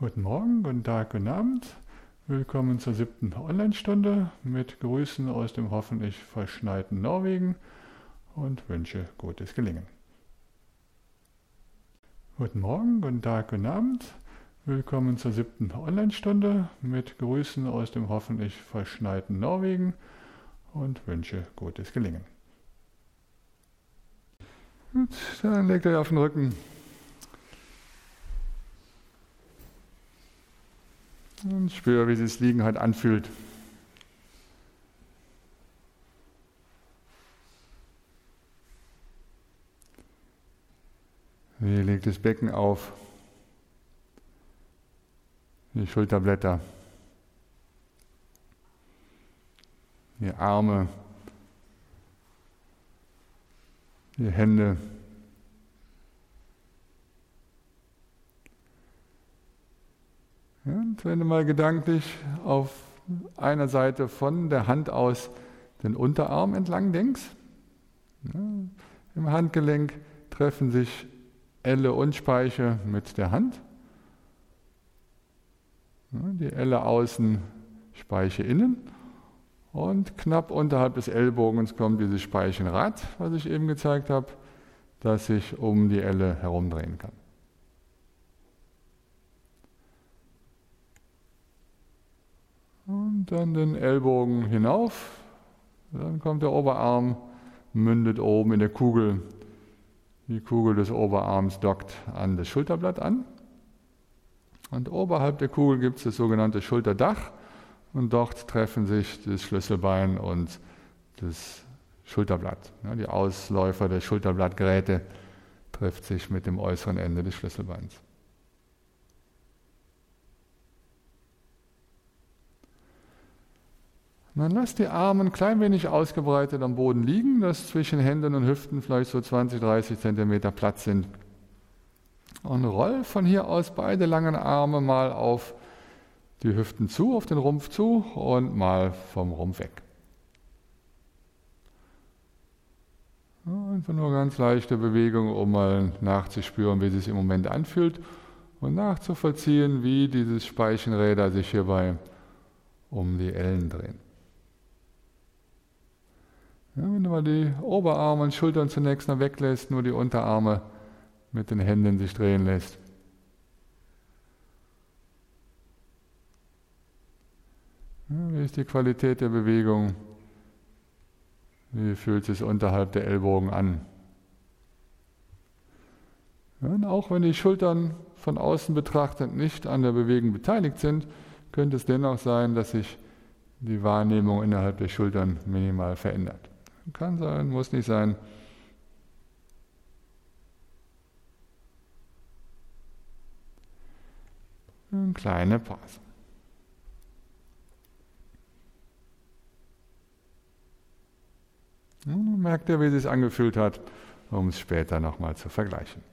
Guten Morgen, guten Tag, guten Abend. Willkommen zur 7. Online-Stunde mit Grüßen aus dem hoffentlich verschneiten Norwegen und wünsche gutes Gelingen. Guten Morgen, guten Tag, guten Abend. Willkommen zur 7. Online-Stunde mit Grüßen aus dem hoffentlich verschneiten Norwegen und wünsche gutes Gelingen. Gut, dann legt euch auf den Rücken. Und spüre, wie sich das Liegen halt anfühlt. Wie legt das Becken auf? Die Schulterblätter. Die Arme. Die Hände. Und wenn du mal gedanklich auf einer Seite von der Hand aus den Unterarm entlang denkst, ja, im Handgelenk treffen sich Elle und Speiche mit der Hand. Ja, die Elle außen, Speiche innen. Und knapp unterhalb des Ellbogens kommt dieses Speichenrad, was ich eben gezeigt habe, das sich um die Elle herumdrehen kann. Und dann den Ellbogen hinauf, dann kommt der Oberarm, mündet oben in der Kugel. Die Kugel des Oberarms dockt an das Schulterblatt an. Und oberhalb der Kugel gibt es das sogenannte Schulterdach. Und dort treffen sich das Schlüsselbein und das Schulterblatt. Ja, die Ausläufer der Schulterblattgeräte trifft sich mit dem äußeren Ende des Schlüsselbeins. Dann lasst die Arme ein klein wenig ausgebreitet am Boden liegen, dass zwischen Händen und Hüften vielleicht so 20, 30 cm Platz sind. Und roll von hier aus beide langen Arme mal auf die Hüften zu, auf den Rumpf zu und mal vom Rumpf weg. Einfach nur ganz leichte Bewegung, um mal nachzuspüren, wie es sich im Moment anfühlt und nachzuvollziehen, wie diese Speichenräder sich hierbei um die Ellen drehen. Ja, wenn du mal die Oberarme und Schultern zunächst noch weglässt, nur die Unterarme mit den Händen sich drehen lässt. Ja, wie ist die Qualität der Bewegung? Wie fühlt es sich unterhalb der Ellbogen an? Ja, und auch wenn die Schultern von außen betrachtet nicht an der Bewegung beteiligt sind, könnte es dennoch sein, dass sich die Wahrnehmung innerhalb der Schultern minimal verändert. Kann sein, muss nicht sein. Eine kleine Pause. Und merkt ihr, wie es sich angefühlt hat, um es später nochmal zu vergleichen.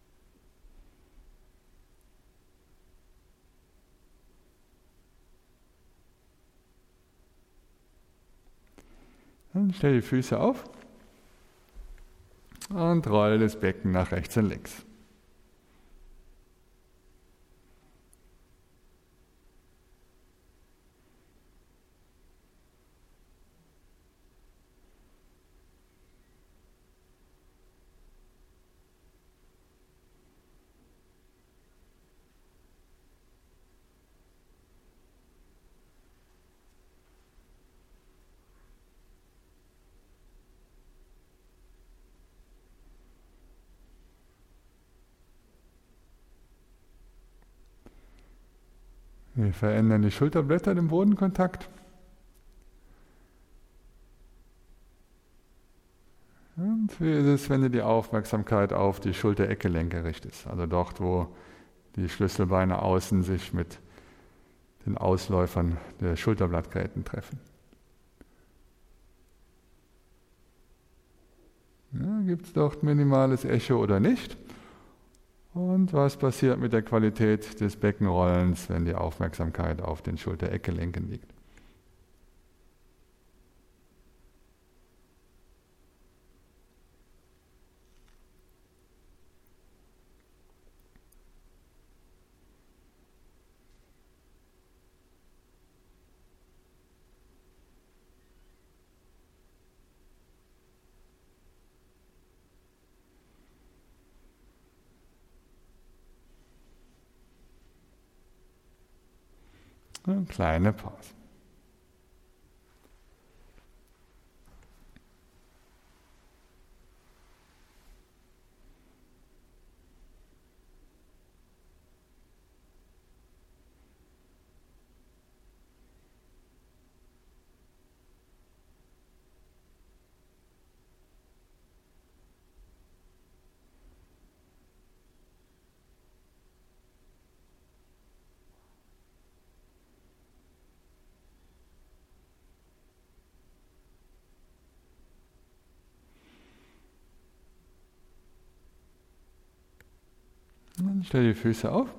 Dann stell die Füße auf und roll das Becken nach rechts und links. Wir verändern die Schulterblätter im Bodenkontakt. Und wie ist es, wenn du die Aufmerksamkeit auf die Schultereckgelenke richtest? Also dort, wo die Schlüsselbeine außen sich mit den Ausläufern der Schulterblattgeräten treffen. Ja, gibt es dort minimales Echo oder nicht? Und was passiert mit der Qualität des Beckenrollens, wenn die Aufmerksamkeit auf den Schultereckgelenken liegt? Eine kleine Pause. Dann stell die Füße auf,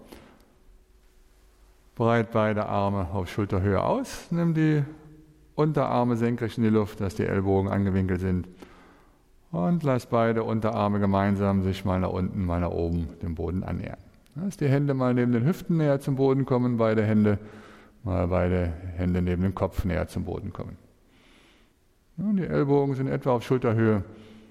breit beide Arme auf Schulterhöhe aus, nimm die Unterarme senkrecht in die Luft, dass die Ellbogen angewinkelt sind und lass beide Unterarme gemeinsam sich mal nach unten, mal nach oben dem Boden annähern. Lass die Hände mal neben den Hüften näher zum Boden kommen, beide Hände neben dem Kopf näher zum Boden kommen. Und die Ellbogen sind etwa auf Schulterhöhe.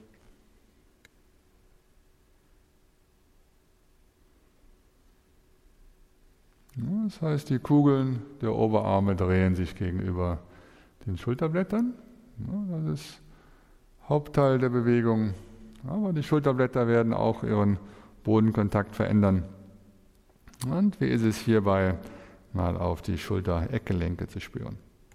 Das heißt, die Kugeln der Oberarme drehen sich gegenüber den Schulterblättern. Das ist Hauptteil der Bewegung. Aber die Schulterblätter werden auch ihren Bodenkontakt verändern. Und wie ist es hierbei, mal auf die Schulter-Eckgelenke zu spüren?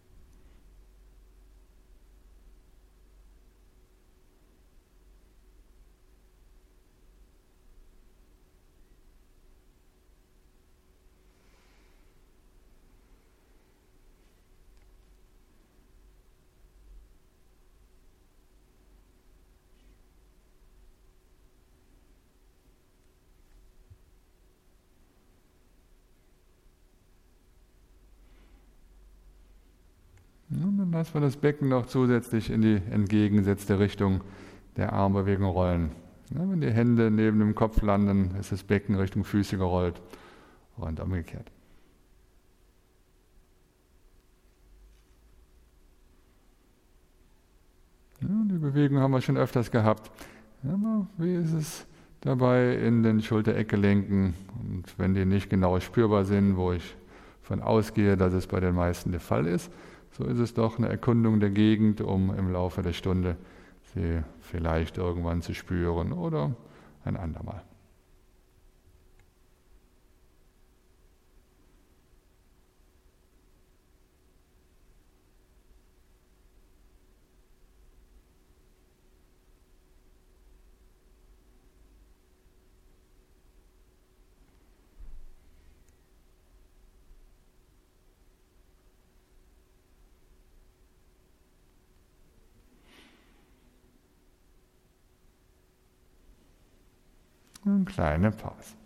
Und dann lassen wir das Becken noch zusätzlich in die entgegengesetzte Richtung der Armbewegung rollen. Wenn die Hände neben dem Kopf landen, ist das Becken Richtung Füße gerollt und umgekehrt. Die Bewegung haben wir schon öfters gehabt. Aber wie ist es dabei in den Schulter-Eckgelenken? Und wenn die nicht genau spürbar sind, wo ich von ausgehe, dass es bei den meisten der Fall ist, so ist es doch eine Erkundung der Gegend, um im Laufe der Stunde sie vielleicht irgendwann zu spüren oder ein andermal. Eine kleine Pause.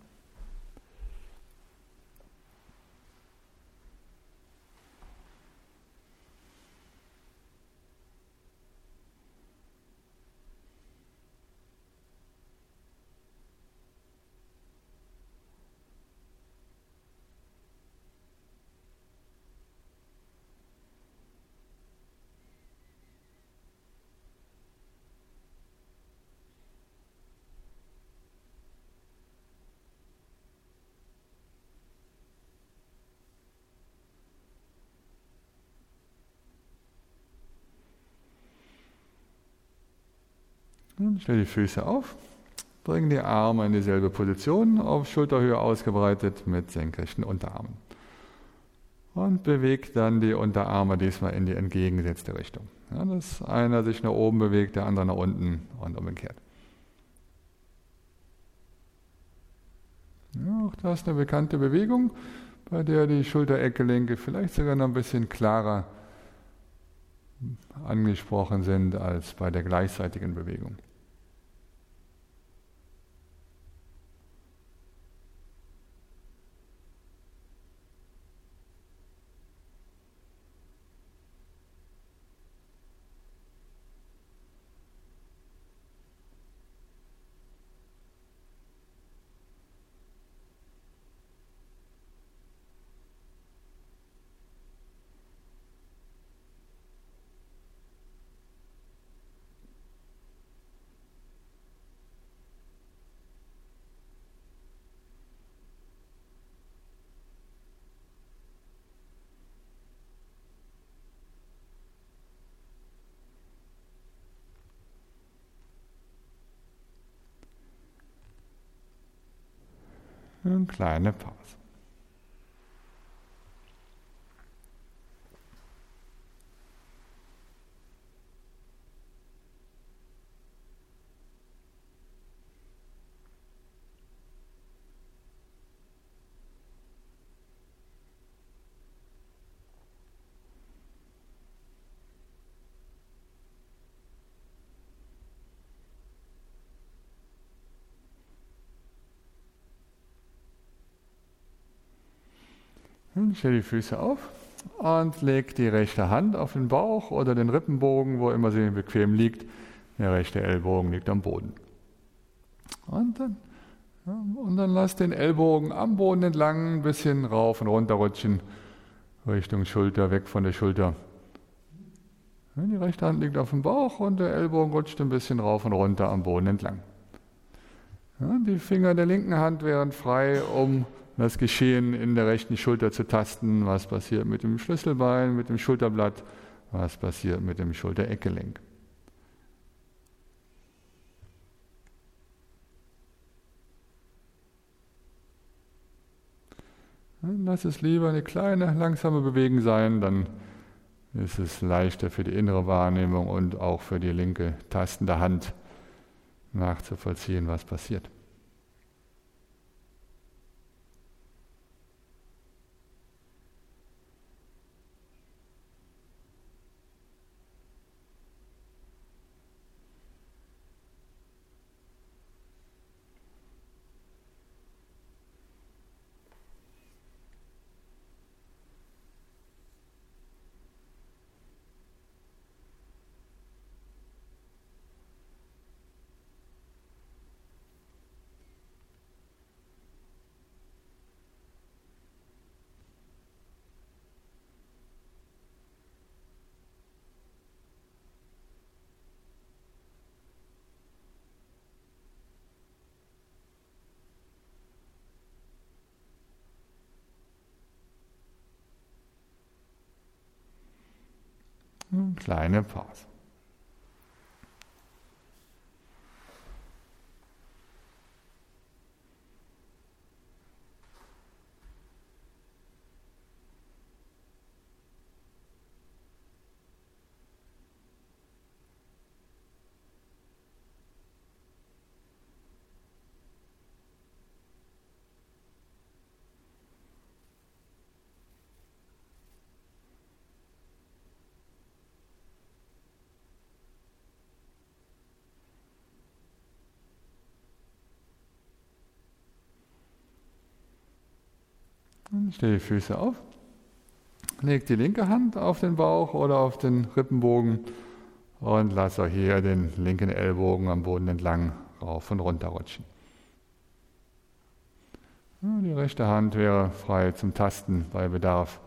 Stell die Füße auf, bring die Arme in dieselbe Position, auf Schulterhöhe ausgebreitet mit senkrechten Unterarmen. Und bewegt dann die Unterarme diesmal in die entgegengesetzte Richtung. Dass einer sich nach oben bewegt, der andere nach unten und umgekehrt. Auch das ist eine bekannte Bewegung, bei der die Schulter-Eckgelenke vielleicht sogar noch ein bisschen klarer angesprochen sind als bei der gleichseitigen Bewegung. Eine kleine Pause. Stell die Füße auf und leg die rechte Hand auf den Bauch oder den Rippenbogen, wo immer sie bequem liegt. Der rechte Ellbogen liegt am Boden. Und dann lass den Ellbogen am Boden entlang ein bisschen rauf und runter rutschen, Richtung Schulter, weg von der Schulter. Die rechte Hand liegt auf dem Bauch und der Ellbogen rutscht ein bisschen rauf und runter am Boden entlang. Die Finger der linken Hand wären frei, um das Geschehen in der rechten Schulter zu tasten. Was passiert mit dem Schlüsselbein, mit dem Schulterblatt, was passiert mit dem Schultereckgelenk. Lass es lieber eine kleine, langsame Bewegung sein, dann ist es leichter für die innere Wahrnehmung und auch für die linke tastende Hand nachzuvollziehen, was passiert. Kleine Pause. Stell die Füße auf, leg die linke Hand auf den Bauch oder auf den Rippenbogen und lass auch hier den linken Ellbogen am Boden entlang rauf und runter rutschen. Die rechte Hand wäre frei zum Tasten bei Bedarf.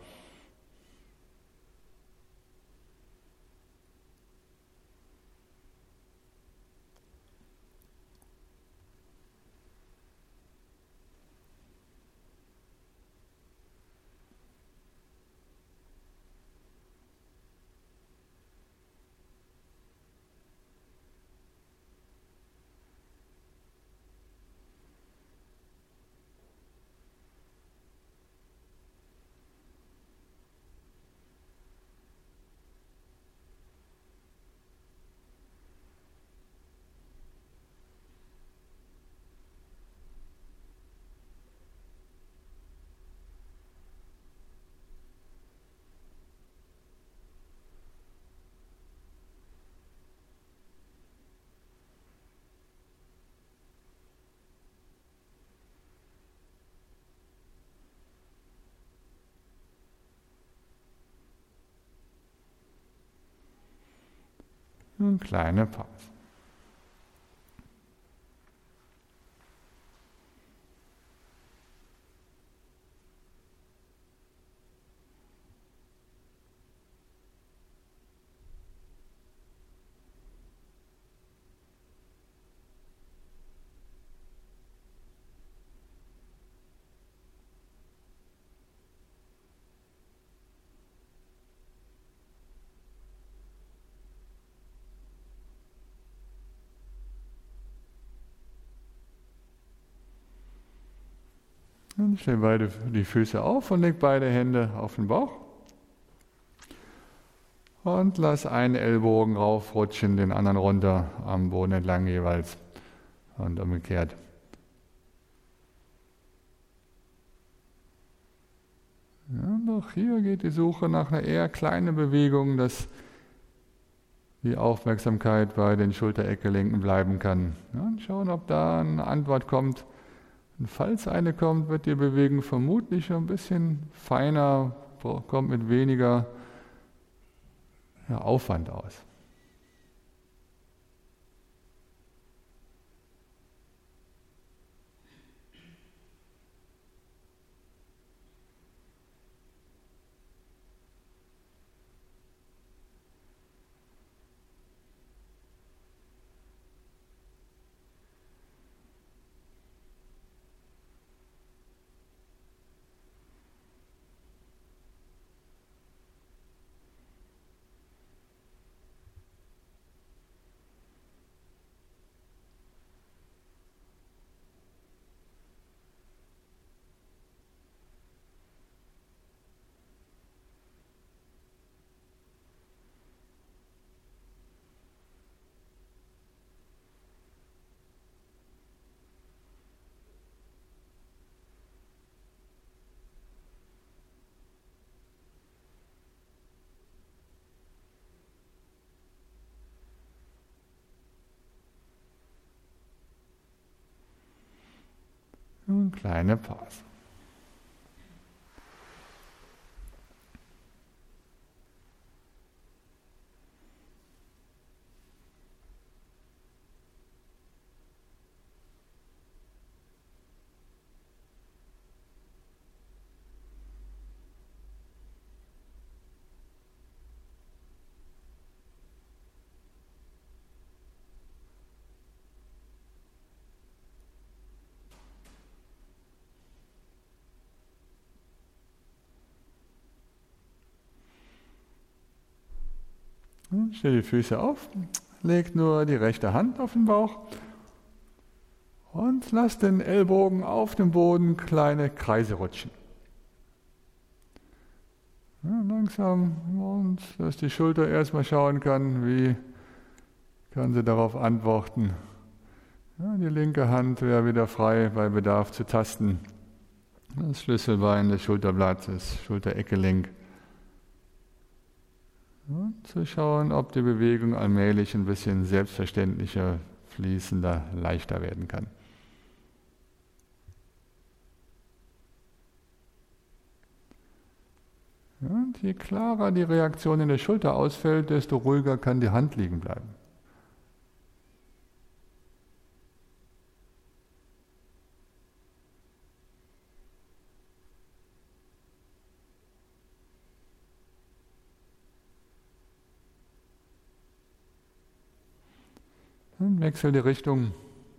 Eine kleine Pause. Und stell die Füße auf und leg beide Hände auf den Bauch. Und lass einen Ellbogen raufrutschen, den anderen runter am Boden entlang jeweils. Und umgekehrt. Ja, und auch hier geht die Suche nach einer eher kleinen Bewegung, dass die Aufmerksamkeit bei den Schultereckgelenken bleiben kann. Ja, und schauen, ob da eine Antwort kommt. Und falls eine kommt, wird die Bewegung vermutlich ein bisschen feiner, kommt mit weniger Aufwand aus. Und kleine Pause. Stell die Füße auf, leg nur die rechte Hand auf den Bauch und lass den Ellbogen auf dem Boden kleine Kreise rutschen. Ja, langsam, und dass die Schulter erstmal schauen kann, wie kann sie darauf antworten. Ja, die linke Hand wäre wieder frei bei Bedarf zu tasten. Das Schlüsselbein des Schulterblatts, das Schultereckgelenk. Und zu schauen, ob die Bewegung allmählich ein bisschen selbstverständlicher, fließender, leichter werden kann. Und je klarer die Reaktion in der Schulter ausfällt, desto ruhiger kann die Hand liegen bleiben. Dann wechsel die Richtung.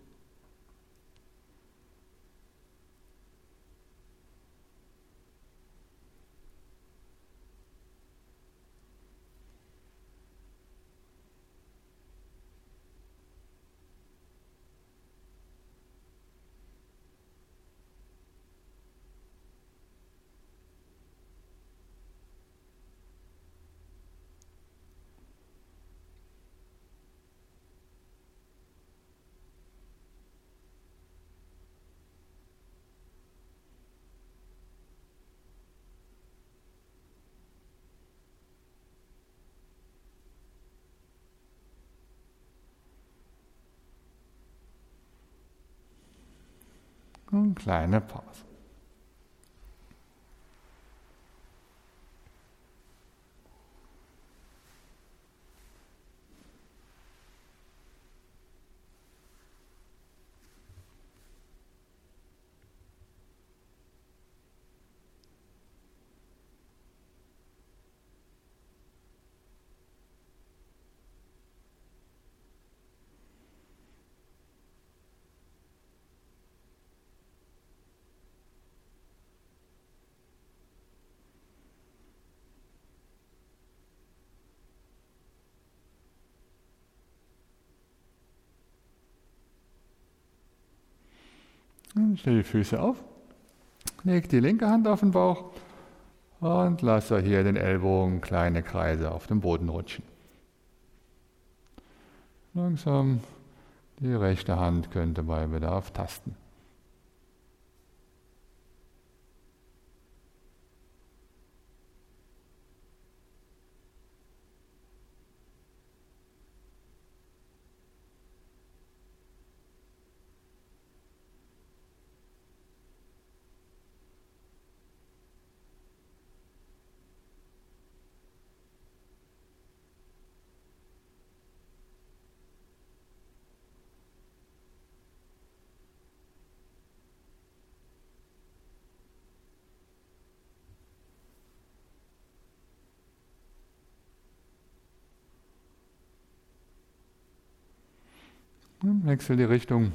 Und kleine Pause. Und stell die Füße auf, Leg die linke Hand auf den Bauch und lasse hier den Ellbogen kleine Kreise auf dem Boden rutschen. Langsam die rechte Hand könnte bei Bedarf tasten. Wechsel die Richtung.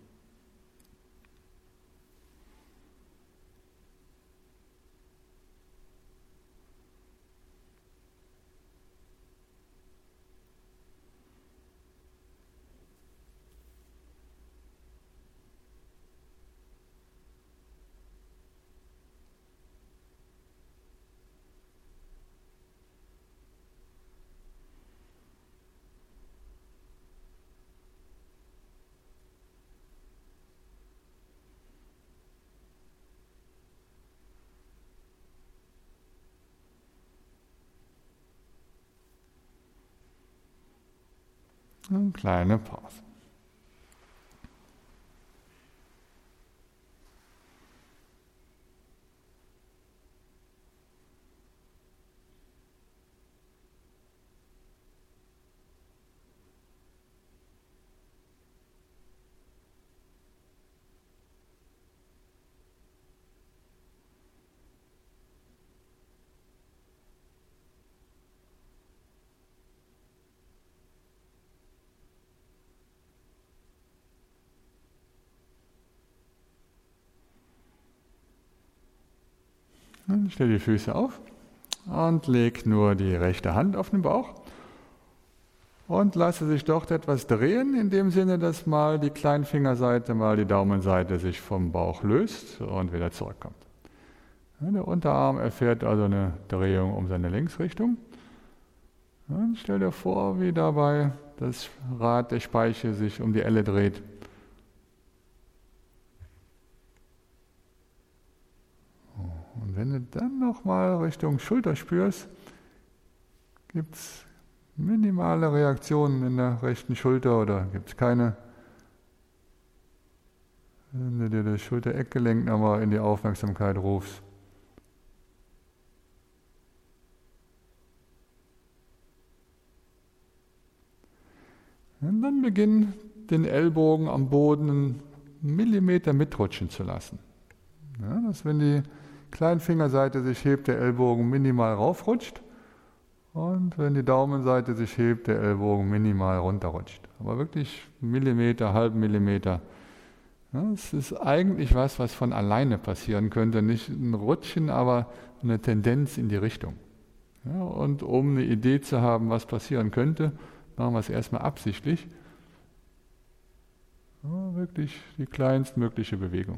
Eine kleine Pause. Dann stell die Füße auf und leg nur die rechte Hand auf den Bauch und lasse sich dort etwas drehen, in dem Sinne, dass mal die Kleinfingerseite, mal die Daumenseite sich vom Bauch löst und wieder zurückkommt. Der Unterarm erfährt also eine Drehung um seine Linksrichtung. Und stell dir vor, wie dabei das Rad der Speiche sich um die Elle dreht. Und wenn du dann nochmal Richtung Schulter spürst, gibt es minimale Reaktionen in der rechten Schulter oder gibt es keine. Wenn du dir das Schulter-Eckgelenk nochmal in die Aufmerksamkeit rufst. Und dann beginn den Ellbogen am Boden einen Millimeter mitrutschen zu lassen. Ja, dass wenn die Kleinfingerseite sich hebt, der Ellbogen minimal raufrutscht und wenn die Daumenseite sich hebt, der Ellbogen minimal runterrutscht. Aber wirklich Millimeter, halben Millimeter. Ja, das ist eigentlich was von alleine passieren könnte. Nicht ein Rutschen, aber eine Tendenz in die Richtung. Ja, und um eine Idee zu haben, was passieren könnte, machen wir es erstmal absichtlich. Ja, wirklich die kleinstmögliche Bewegung.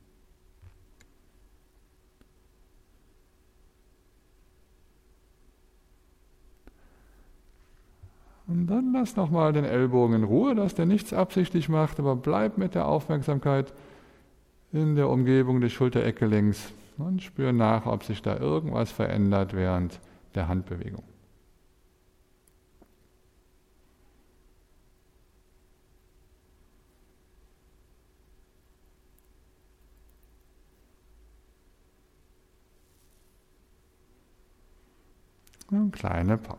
Und dann lass nochmal den Ellbogen in Ruhe, dass der nichts absichtlich macht, aber bleib mit der Aufmerksamkeit in der Umgebung des Schultereckgelenks und spür nach, ob sich da irgendwas verändert während der Handbewegung. Eine kleine Pause.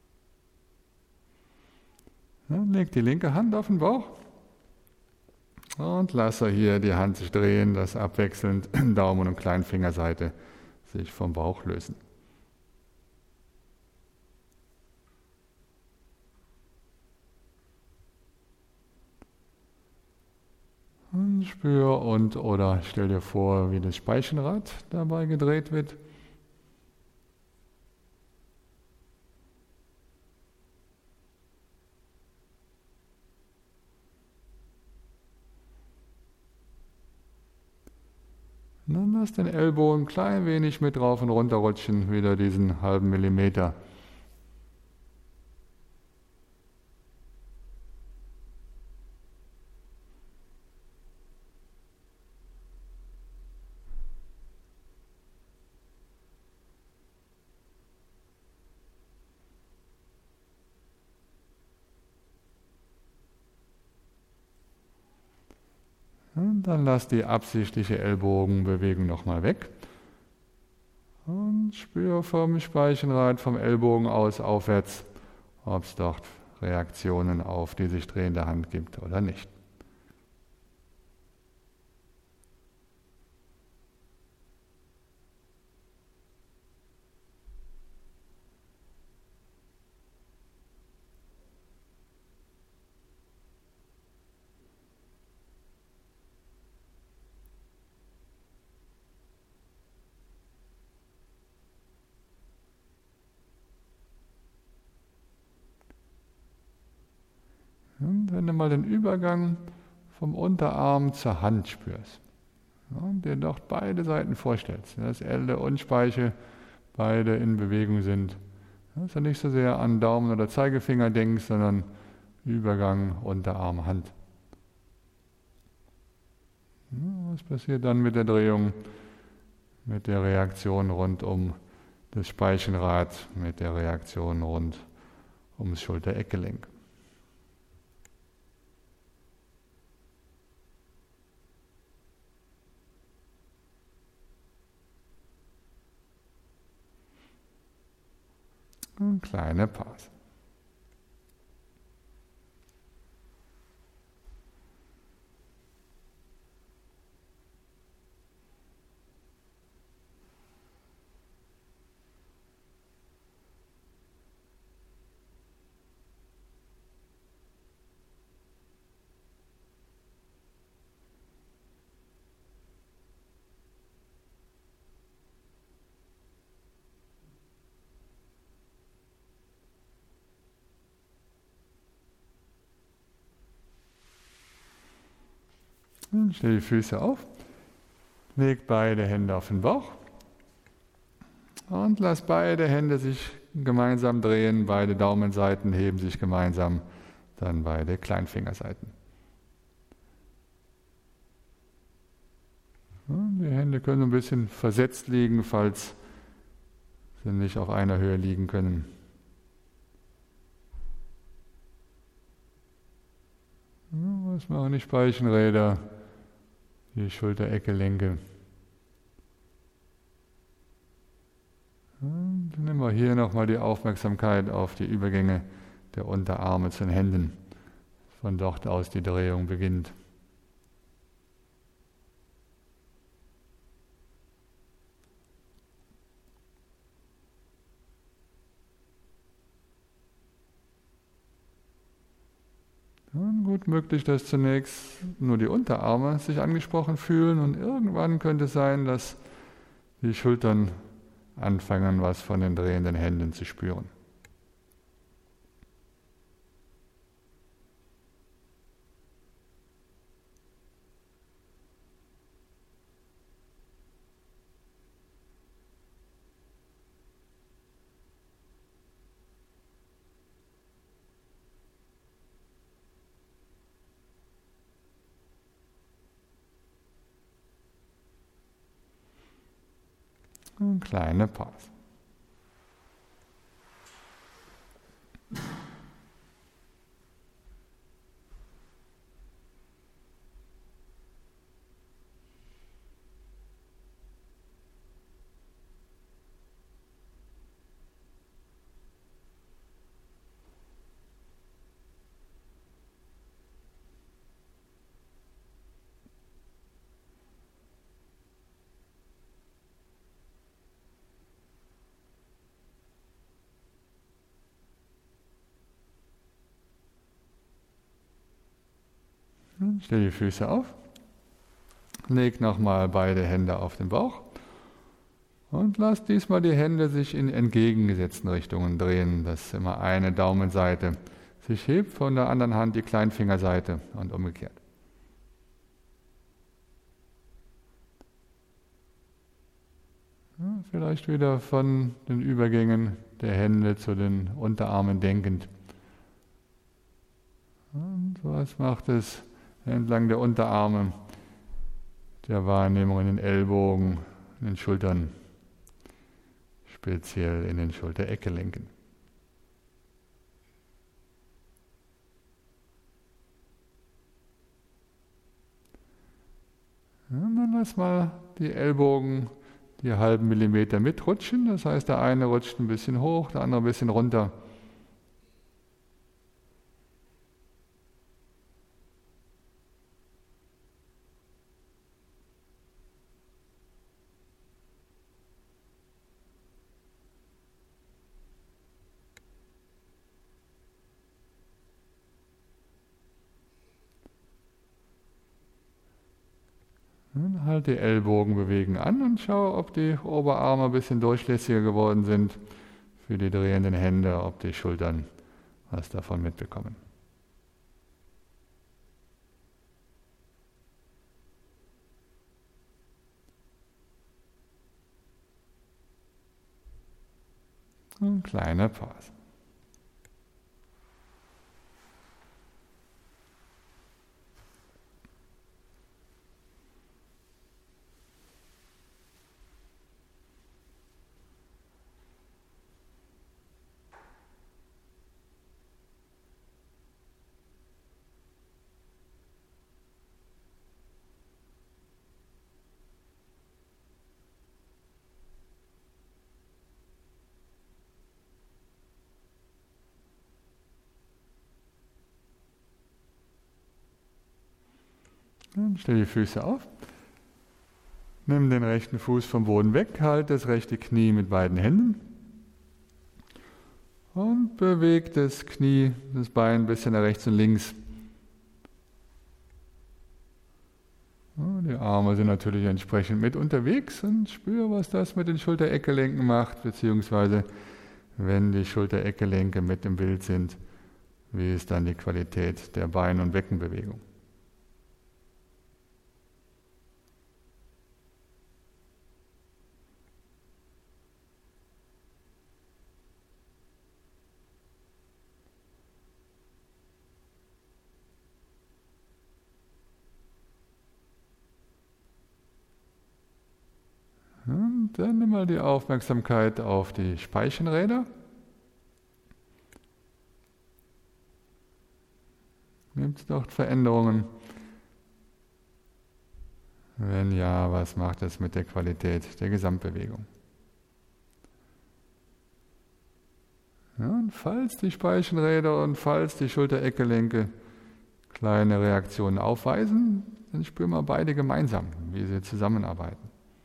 Ja, leg die linke Hand auf den Bauch Und lasse hier die Hand sich drehen, dass abwechselnd Daumen und Kleinfingerseite sich vom Bauch lösen. Und spür oder stell dir vor, wie das Speichenrad dabei gedreht wird. Und dann lass den Ellbogen ein klein wenig mit drauf und runter rutschen, wieder diesen halben Millimeter. Und dann lass die absichtliche Ellbogenbewegung nochmal weg. Und spür vom Speichenrad, vom Ellbogen aus aufwärts, ob es dort Reaktionen auf die sich drehende Hand gibt oder nicht. Und wenn du mal den Übergang vom Unterarm zur Hand spürst und dir dort beide Seiten vorstellst, dass Elle und Speiche beide in Bewegung sind, dass du nicht so sehr an Daumen oder Zeigefinger denkst, sondern Übergang Unterarm, Hand. Was passiert dann mit der Drehung, mit der Reaktion rund um das Speichenrad, mit der Reaktion rund ums Schulter-Eckgelenk? Eine kleine Pause. Stell die Füße auf, leg beide Hände auf den Bauch und lass beide Hände sich gemeinsam drehen, beide Daumenseiten heben sich gemeinsam, dann beide Kleinfingerseiten. Die Hände können ein bisschen versetzt liegen, falls sie nicht auf einer Höhe liegen können. Was machen die Speichenräder, die Schulter-Eckgelenke? Und nehmen wir hier nochmal die Aufmerksamkeit auf die Übergänge der Unterarme zu den Händen. Von dort aus die Drehung beginnt. Und gut möglich, dass zunächst nur die Unterarme sich angesprochen fühlen und irgendwann könnte es sein, dass die Schultern anfangen, was von den drehenden Händen zu spüren. Eine kleine Pause. Stell die Füße auf. Leg nochmal beide Hände auf den Bauch. Und lass diesmal die Hände sich in entgegengesetzten Richtungen drehen, dass immer eine Daumenseite sich hebt, von der anderen Hand die Kleinfingerseite und umgekehrt. Ja, vielleicht wieder von den Übergängen der Hände zu den Unterarmen denkend. Und was macht es entlang der Unterarme, der Wahrnehmung in den Ellbogen, in den Schultern, speziell in den Schultereckgelenken. Und dann lass mal die Ellbogen die halben Millimeter mitrutschen. Das heißt, der eine rutscht ein bisschen hoch, der andere ein bisschen runter. Und halt die Ellbogen bewegen an und schau, ob die Oberarme ein bisschen durchlässiger geworden sind für die drehenden Hände, ob die Schultern was davon mitbekommen. Eine kleine Pause. Dann stell die Füße auf. Nimm den rechten Fuß vom Boden weg, halt das rechte Knie mit beiden Händen und beweg das Knie, das Bein ein bisschen nach rechts und links. Die Arme sind natürlich entsprechend mit unterwegs und spür, was das mit den Schultereckgelenken macht, beziehungsweise wenn die Schultereckgelenke mit im Bild sind, wie ist dann die Qualität der Bein- und Beckenbewegung. Und dann nimm mal die Aufmerksamkeit auf die Speichenräder. Gibt es dort Veränderungen? Wenn ja, was macht es mit der Qualität der Gesamtbewegung? Ja, und falls die Speichenräder und falls die Schultereckgelenke kleine Reaktionen aufweisen, dann spüren wir beide gemeinsam, wie sie zusammenarbeiten.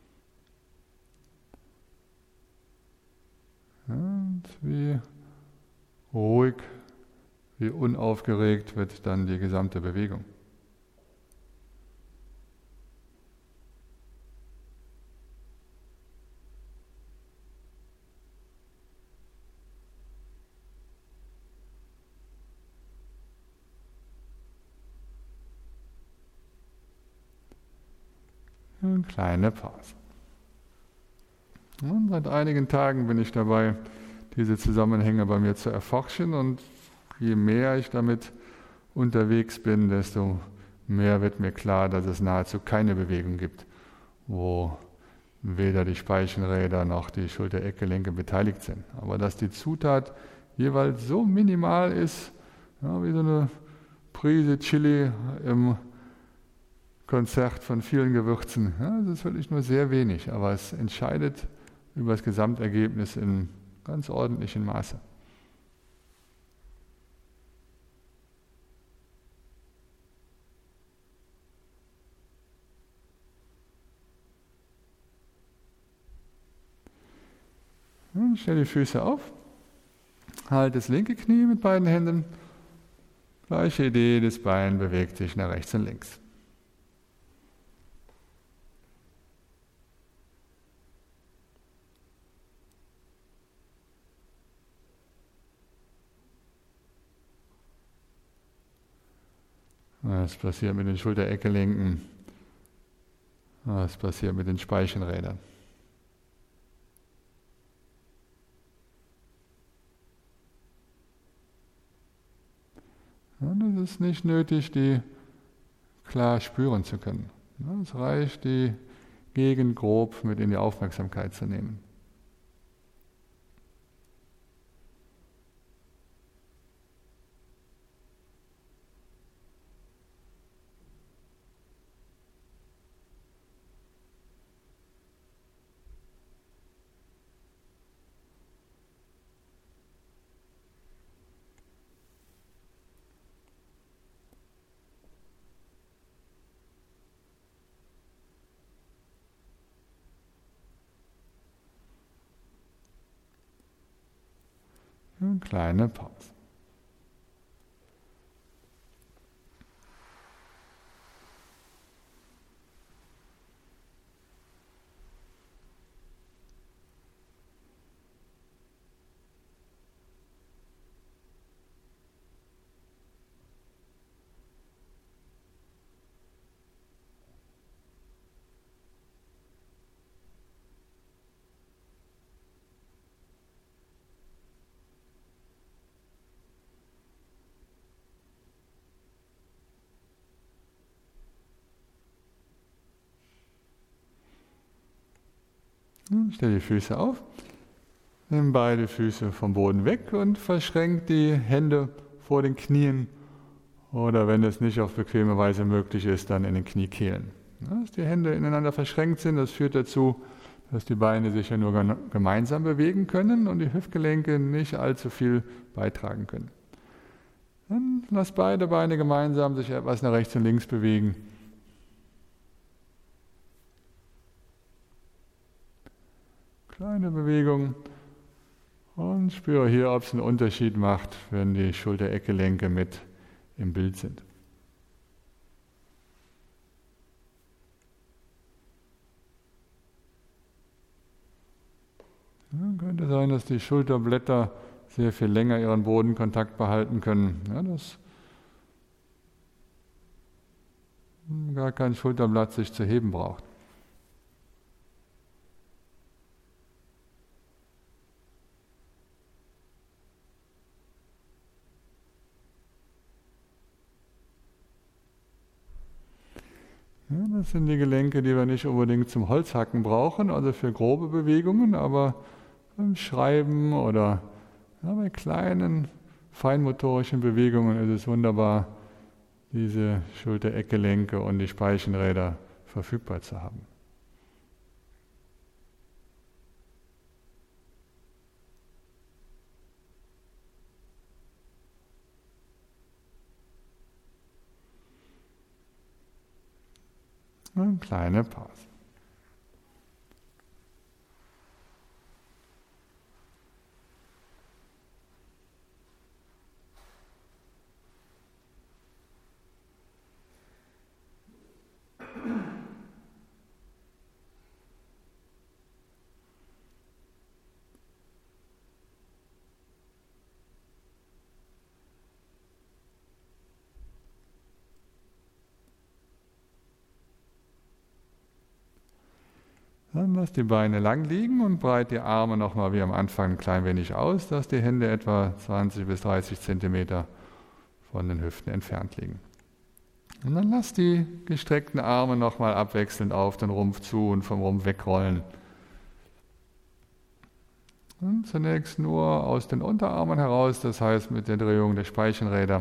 Und wie ruhig, wie unaufgeregt wird dann die gesamte Bewegung. Eine kleine Pause. Und seit einigen Tagen bin ich dabei, diese Zusammenhänge bei mir zu erforschen, und je mehr ich damit unterwegs bin, desto mehr wird mir klar, dass es nahezu keine Bewegung gibt, wo weder die Speichenräder noch die Schultereckgelenke beteiligt sind. Aber dass die Zutat jeweils so minimal ist, ja, wie so eine Prise Chili im Konzert von vielen Gewürzen. Ja, das ist wirklich nur sehr wenig, aber es entscheidet über das Gesamtergebnis in ganz ordentlichem Maße. Stell die Füße auf, halt das linke Knie mit beiden Händen, Gleiche Idee, das Bein bewegt sich nach rechts und links. Was passiert mit den Schultereckelenken? Was passiert mit den Speichenrädern? Und es ist nicht nötig, die klar spüren zu können. Es reicht, die Gegend grob mit in die Aufmerksamkeit zu nehmen. Eine kleine Pause. Stell die Füße auf, nimm beide Füße vom Boden weg und verschränk die Hände vor den Knien oder wenn es nicht auf bequeme Weise möglich ist, dann in den Kniekehlen. Dass die Hände ineinander verschränkt sind, das führt dazu, dass die Beine sich ja nur gemeinsam bewegen können und die Hüftgelenke nicht allzu viel beitragen können. Dann lass beide Beine gemeinsam sich etwas nach rechts und links bewegen. Kleine Bewegung und spüre hier, ob es einen Unterschied macht, wenn die Schultereckgelenke mit im Bild sind. Ja, könnte sein, dass die Schulterblätter sehr viel länger ihren Bodenkontakt behalten können. Ja, dass gar kein Schulterblatt sich zu heben braucht. Ja, das sind die Gelenke, die wir nicht unbedingt zum Holzhacken brauchen, also für grobe Bewegungen, aber beim Schreiben oder ja, bei kleinen feinmotorischen Bewegungen ist es wunderbar, diese Schultereckgelenke und die Speichenräder verfügbar zu haben. Eine kleine Pause. Dann lass die Beine lang liegen und breit die Arme nochmal wie am Anfang ein klein wenig aus, dass die Hände etwa 20 bis 30 Zentimeter von den Hüften entfernt liegen. Und dann lass die gestreckten Arme nochmal abwechselnd auf den Rumpf zu und vom Rumpf wegrollen. Und zunächst nur aus den Unterarmen heraus, das heißt mit der Drehung der Speichenräder.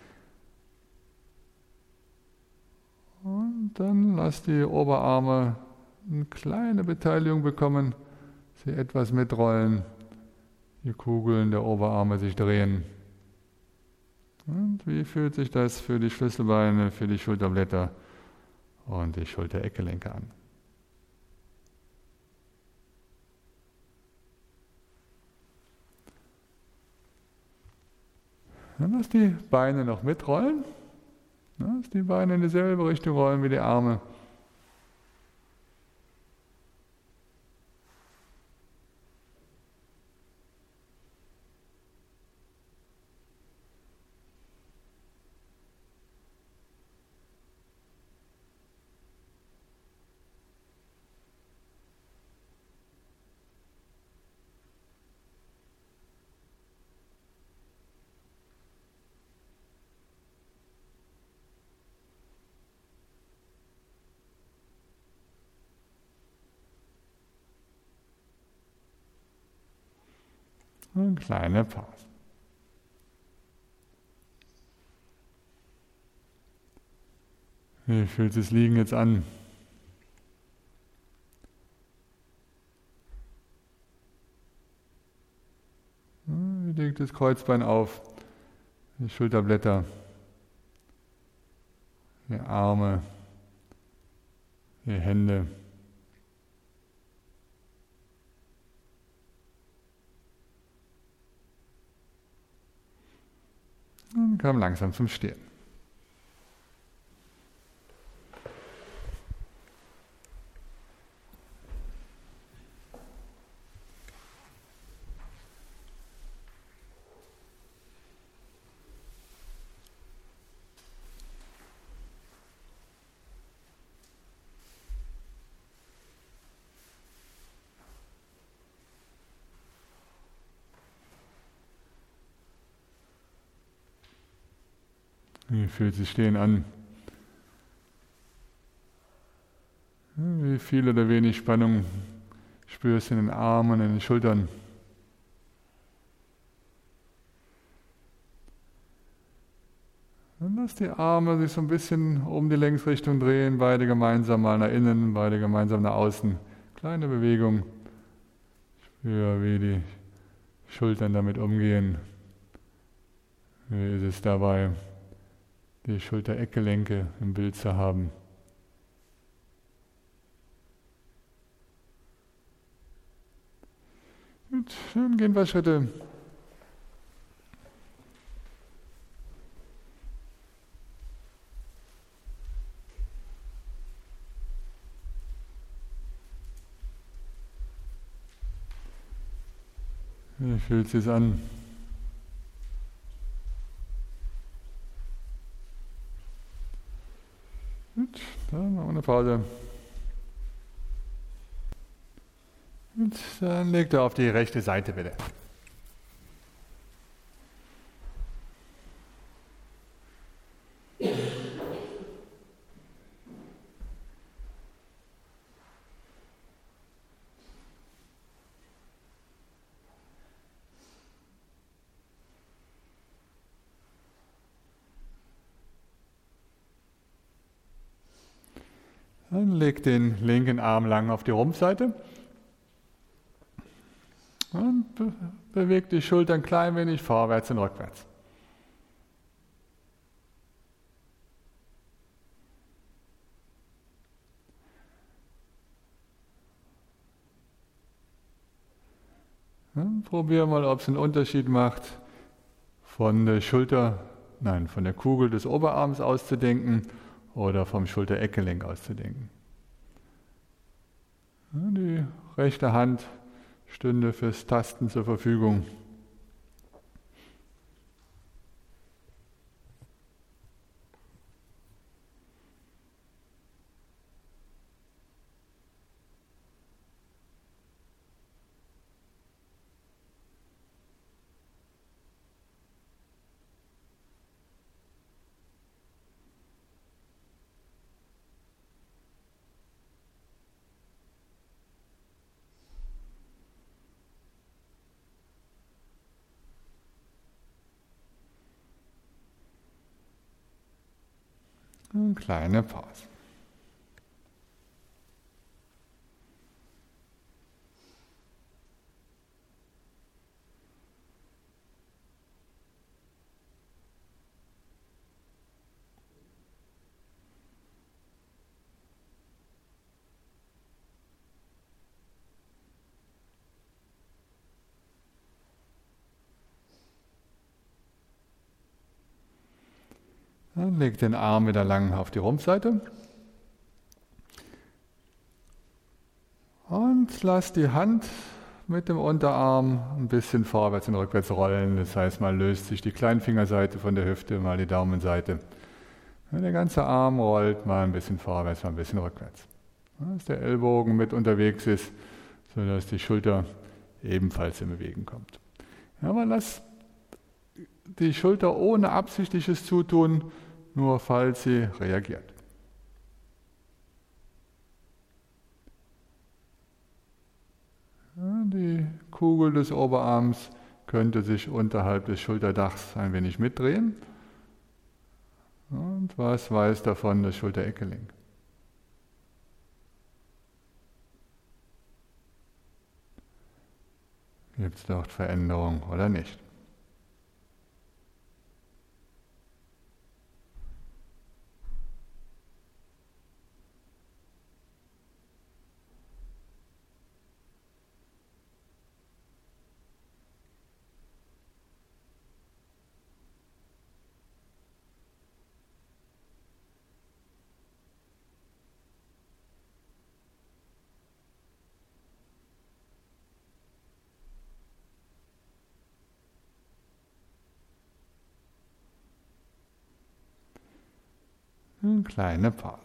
Und dann lass die Oberarme eine kleine Beteiligung bekommen, sie etwas mitrollen, die Kugeln der Oberarme sich drehen. Und wie fühlt sich das für die Schlüsselbeine, für die Schulterblätter und die Schultereckgelenke an? Dann lass die Beine noch mitrollen. Lass die Beine in dieselbe Richtung rollen wie die Arme. Eine kleine Pause. Wie fühlt sich das Liegen jetzt an? Wie legt das Kreuzbein auf? Die Schulterblätter, die Arme, die Hände. Und komm langsam zum Stehen. Wie fühlt sich Stehen an? Wie viel oder wenig Spannung spürst du in den Armen, in den Schultern? Dann lass die Arme sich so ein bisschen um die Längsrichtung drehen, beide gemeinsam mal nach innen, beide gemeinsam nach außen. Kleine Bewegung. Spür, wie die Schultern damit umgehen. Wie ist es dabei, die Schulter-Eckgelenke im Bild zu haben? Gut, dann gehen wir Schritte. Wie fühlt es sich an? Gut, dann machen wir eine Pause. Und dann legt er auf die rechte Seite bitte. Dann legt den linken Arm lang auf die Rumpfseite und bewegt die Schultern ein klein wenig vorwärts und rückwärts. Probier mal, ob es einen Unterschied macht, von der von der Kugel des Oberarms auszudenken oder vom Schulter-Eckgelenk auszudenken. Die rechte Hand stünde fürs Tasten zur Verfügung. Eine kleine Pause. Dann leg den Arm wieder lang auf die Rumpfseite. Und lass die Hand mit dem Unterarm ein bisschen vorwärts und rückwärts rollen. Das heißt, mal löst sich die Kleinfingerseite von der Hüfte, mal die Daumenseite. Und der ganze Arm rollt mal ein bisschen vorwärts, mal ein bisschen rückwärts. Dass der Ellbogen mit unterwegs ist, sodass die Schulter ebenfalls in Bewegung kommt. Ja, man lass die Schulter ohne absichtliches Zutun, nur falls sie reagiert. Ja, die Kugel des Oberarms könnte sich unterhalb des Schulterdachs ein wenig mitdrehen. Und was weiß davon das Schultereckgelenk? Gibt es dort Veränderungen oder nicht? Eine kleine Pause.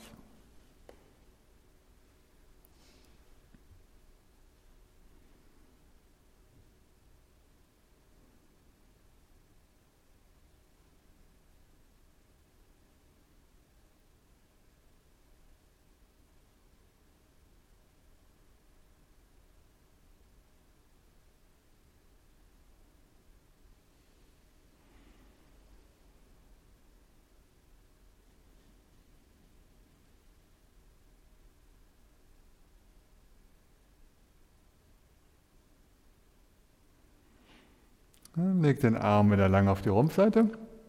Leg den Arm wieder lang auf die Rumpfseite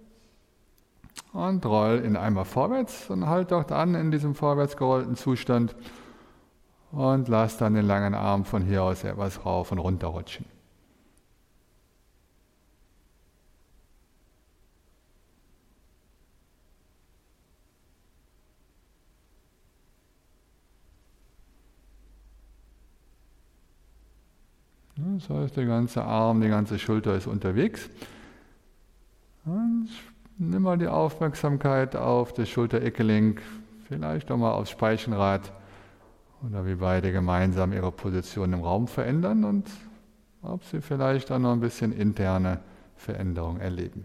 und roll ihn einmal vorwärts und halt dort an in diesem vorwärts gerollten Zustand und lass dann den langen Arm von hier aus etwas rauf und runter rutschen. Das heißt, der ganze Arm, die ganze Schulter ist unterwegs. Und nimm mal die Aufmerksamkeit auf das Schultereckgelenk, vielleicht auch mal aufs Speichenrad oder wie beide gemeinsam ihre Position im Raum verändern und ob sie vielleicht auch noch ein bisschen interne Veränderung erleben.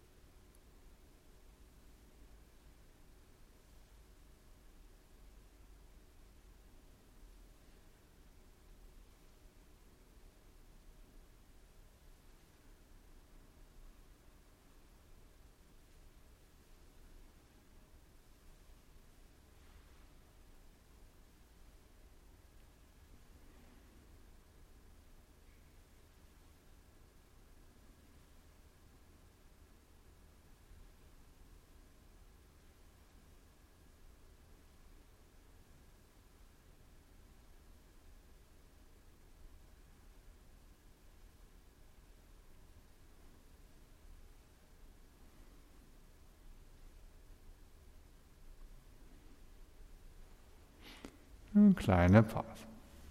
Eine kleine Pause.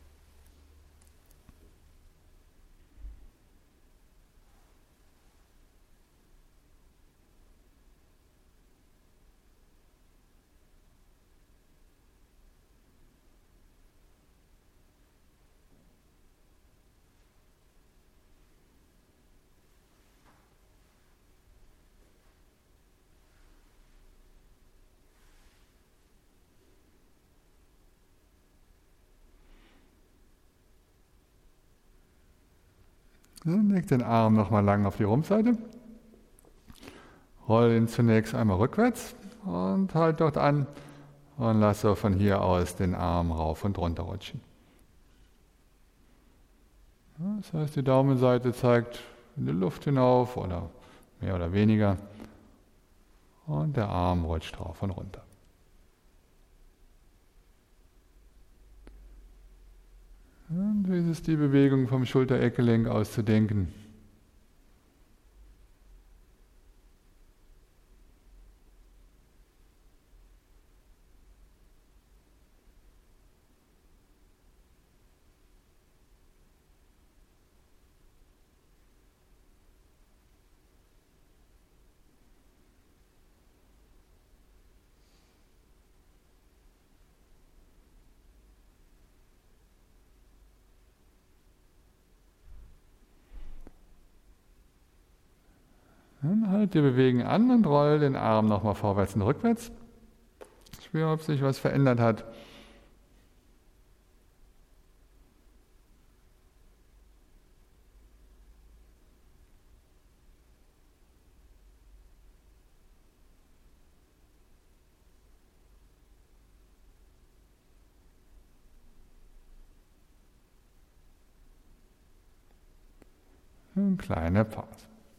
Leg den Arm nochmal lang auf die Rumpfseite. Roll ihn zunächst einmal rückwärts und halt dort an und lasse von hier aus den Arm rauf und runter rutschen. Das heißt, die Daumenseite zeigt in die Luft hinauf oder mehr oder weniger und der Arm rutscht rauf und runter. Und wie ist die Bewegung vom Schultereckgelenk auszudenken? Die bewegen an und roll den Arm nochmal vorwärts und rückwärts. Spür, ob sich was verändert hat. Eine kleine Pause.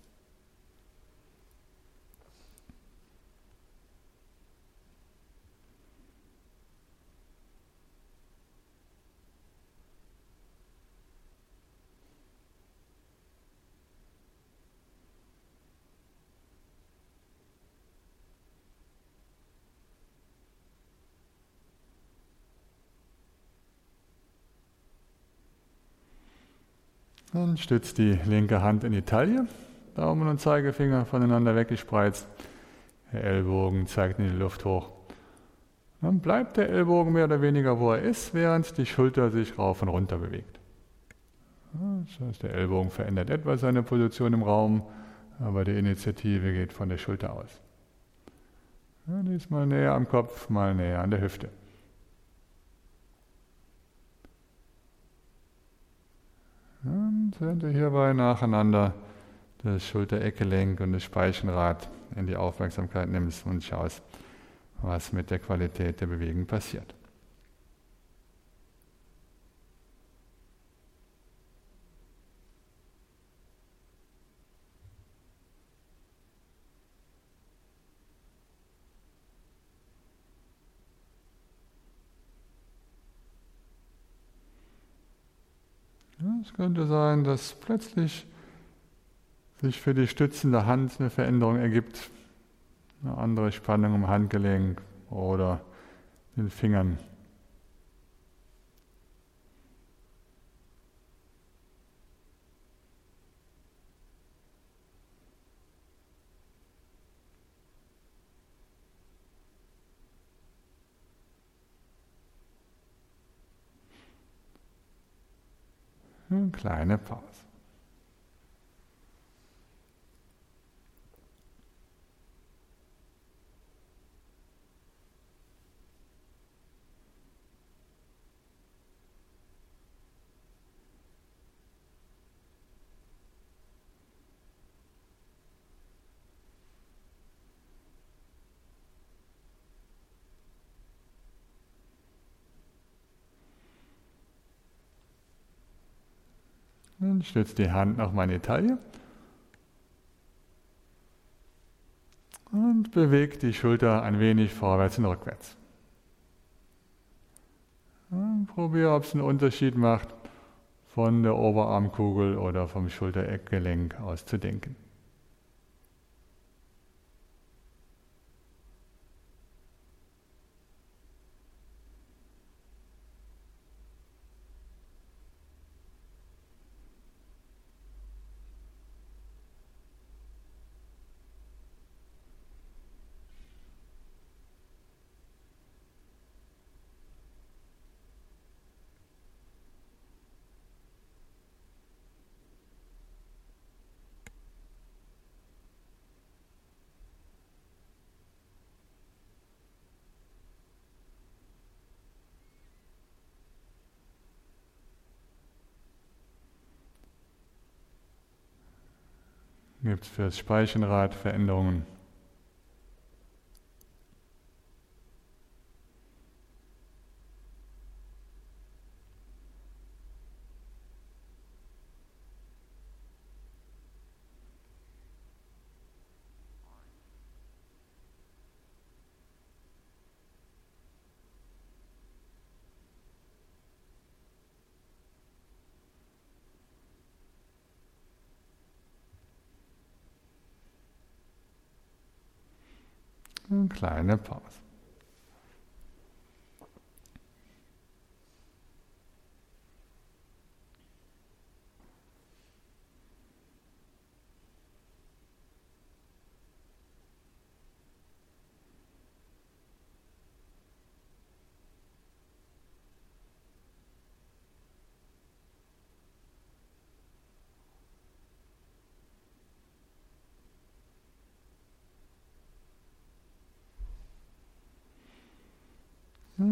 Dann stützt die linke Hand in die Taille, Daumen und Zeigefinger voneinander weggespreizt. Der Ellbogen zeigt in die Luft hoch. Dann bleibt der Ellbogen mehr oder weniger, wo er ist, während die Schulter sich rauf und runter bewegt. Das heißt, der Ellbogen verändert etwas seine Position im Raum, aber die Initiative geht von der Schulter aus. Diesmal näher am Kopf, mal näher an der Hüfte. Und wenn du hierbei nacheinander das Schulter-Eckgelenk und das Speichenrad in die Aufmerksamkeit nimmst und schaust, was mit der Qualität der Bewegung passiert. Es könnte sein, dass plötzlich sich für die stützende Hand eine Veränderung ergibt, eine andere Spannung im Handgelenk oder den Fingern. Eine kleine Pause. Dann stützt die Hand nochmal in die Taille und bewegt die Schulter ein wenig vorwärts und rückwärts. Probiere, ob es einen Unterschied macht, von der Oberarmkugel oder vom Schulter-Eckgelenk aus zu denken. Gibt es für das Speichenrad Veränderungen? Eine kleine Pause.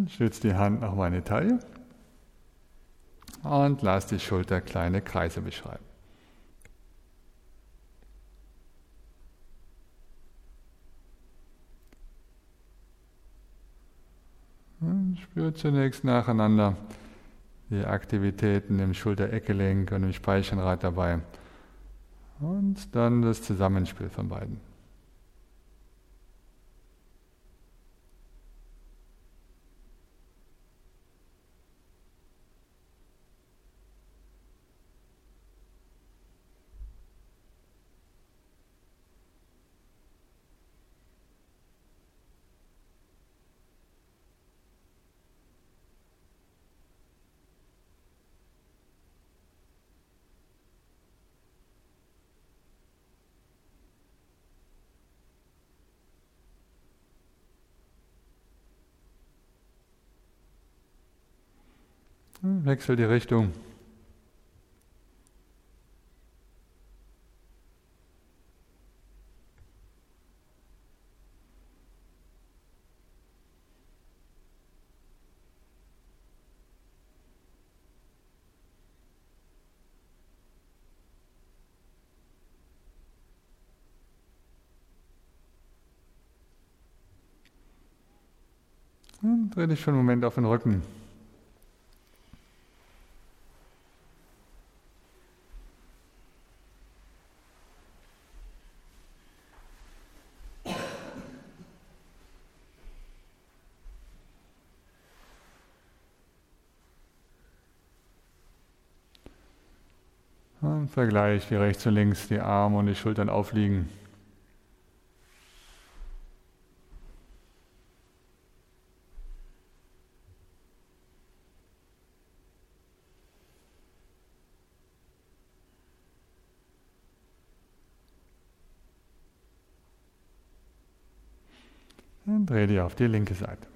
Stützt die Hand nochmal in die Taille und lass die Schulter kleine Kreise beschreiben. Spür zunächst nacheinander die Aktivitäten im Schultereckgelenk und im Speichenrad dabei und dann das Zusammenspiel von beiden. Wechsel die Richtung. Und dreh dich für einen Moment auf den Rücken. Und vergleich, wie rechts und links die Arme und die Schultern aufliegen. Und dreh dich auf die linke Seite.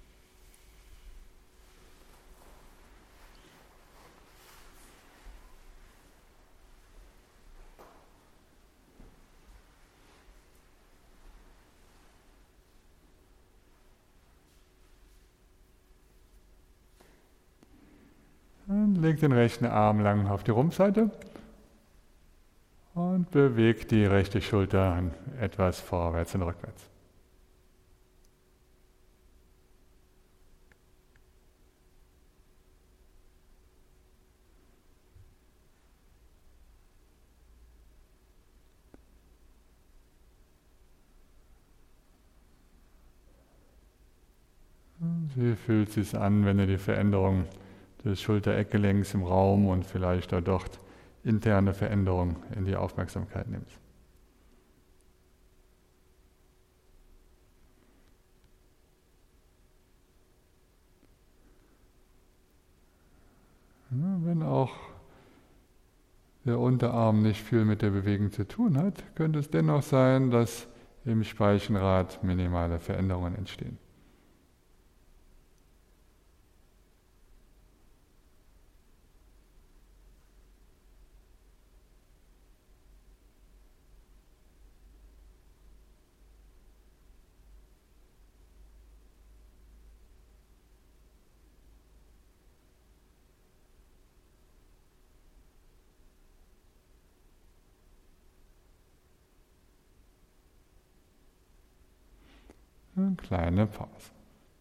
Und leg den rechten Arm lang auf die Rumpfseite und beweg die rechte Schulter etwas vorwärts und rückwärts. Wie fühlt es sich an, wenn du die Veränderung des Schultereckgelenks im Raum und vielleicht auch dort interne Veränderung in die Aufmerksamkeit nimmst? Ja, wenn auch der Unterarm nicht viel mit der Bewegung zu tun hat, könnte es dennoch sein, dass im Speichenrad minimale Veränderungen entstehen. Eine kleine Pause.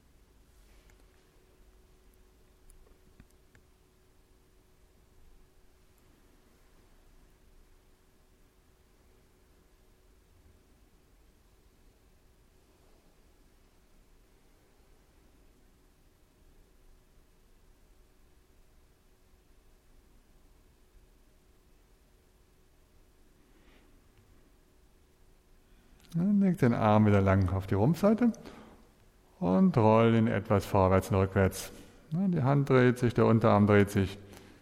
Dann leg den Arm wieder lang auf die Rumpfseite und roll ihn etwas vorwärts und rückwärts. Die Hand dreht sich, der Unterarm dreht sich.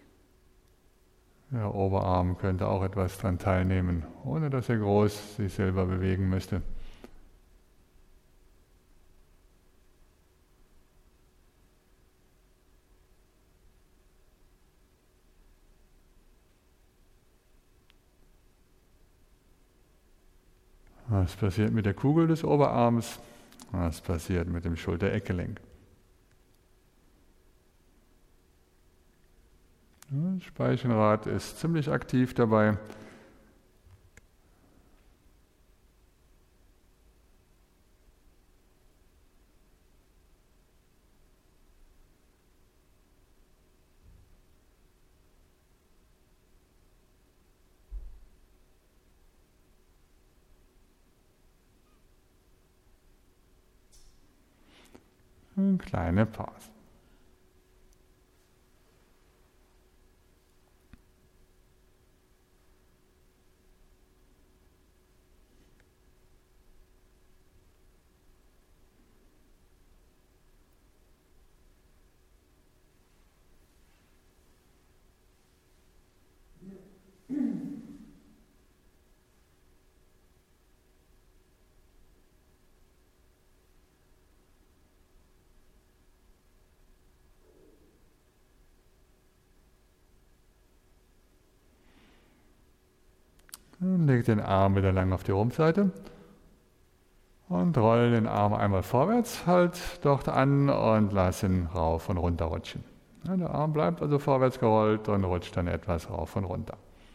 Der Oberarm könnte auch etwas daran teilnehmen, ohne dass er groß sich selber bewegen müsste. Was passiert mit der Kugel des Oberarms? Was passiert mit dem Schultereckgelenk? Das Speichenrad ist ziemlich aktiv dabei. Eine kleine Pause. Dann leg den Arm wieder lang auf die Rumpfseite und roll den Arm einmal vorwärts, halt dort an und lass ihn rauf und runter rutschen. Ja, der Arm bleibt also vorwärts gerollt und rutscht dann etwas rauf und runter.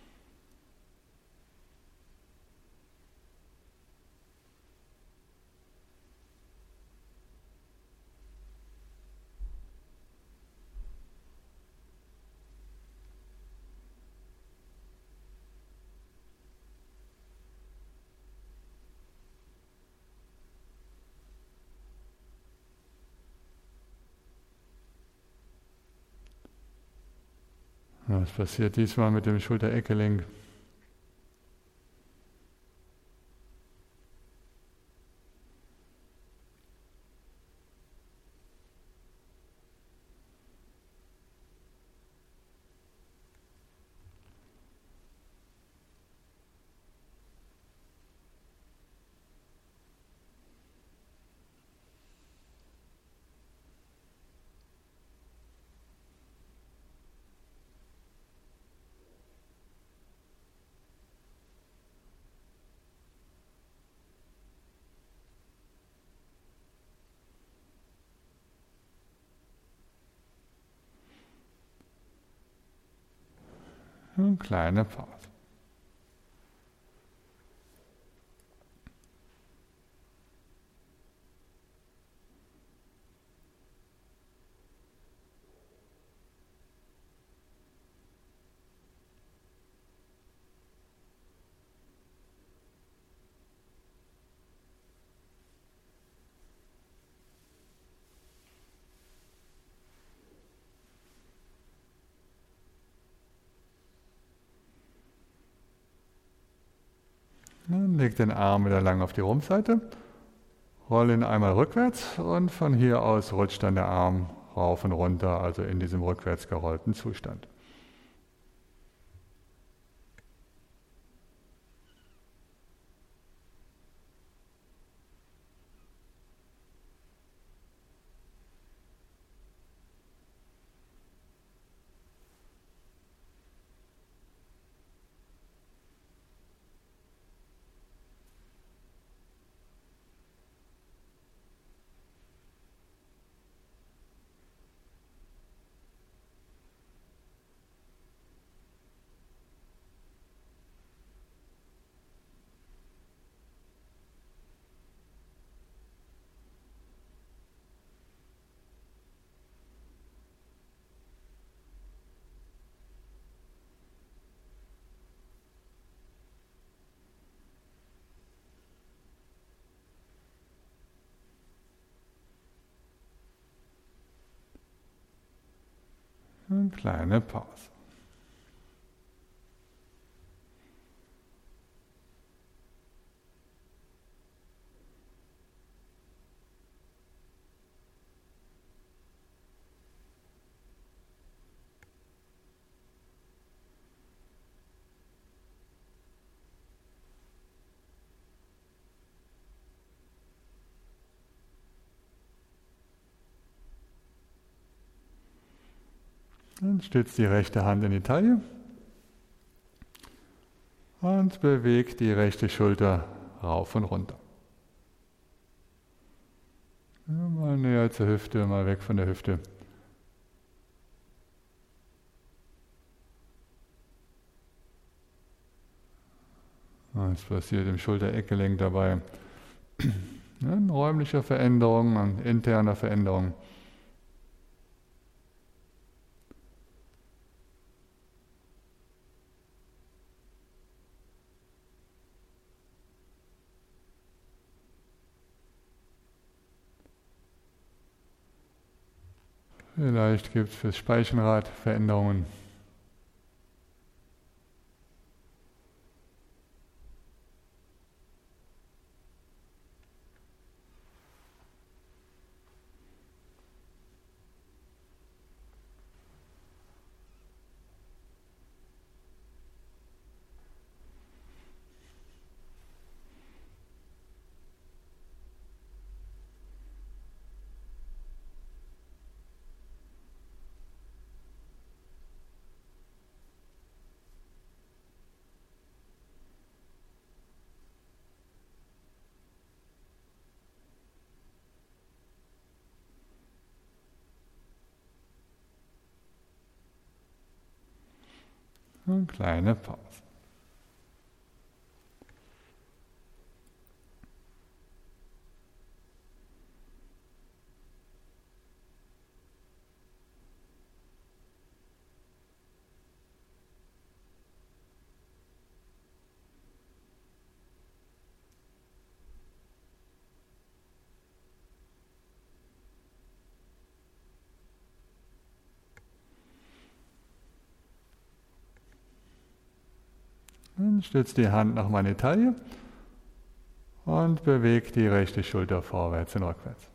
Was passiert diesmal mit dem Schultereckegelenk? Eine kleine Pause. Dann leg den Arm wieder lang auf die Rumpfseite, roll ihn einmal rückwärts und von hier aus rutscht dann der Arm rauf und runter, also in diesem rückwärts gerollten Zustand. Eine kleine Pause. Dann stützt die rechte Hand in die Taille und bewegt die rechte Schulter rauf und runter. Ja, mal näher zur Hüfte, mal weg von der Hüfte. Was passiert im Schulter-Eckgelenk dabei? An räumlicher Veränderung, an interner Veränderung. Vielleicht gibt es fürs Speichenrad Veränderungen. Eine kleine Pause. Dann stützt die Hand nach meine Taille und bewegt die rechte Schulter vorwärts und rückwärts.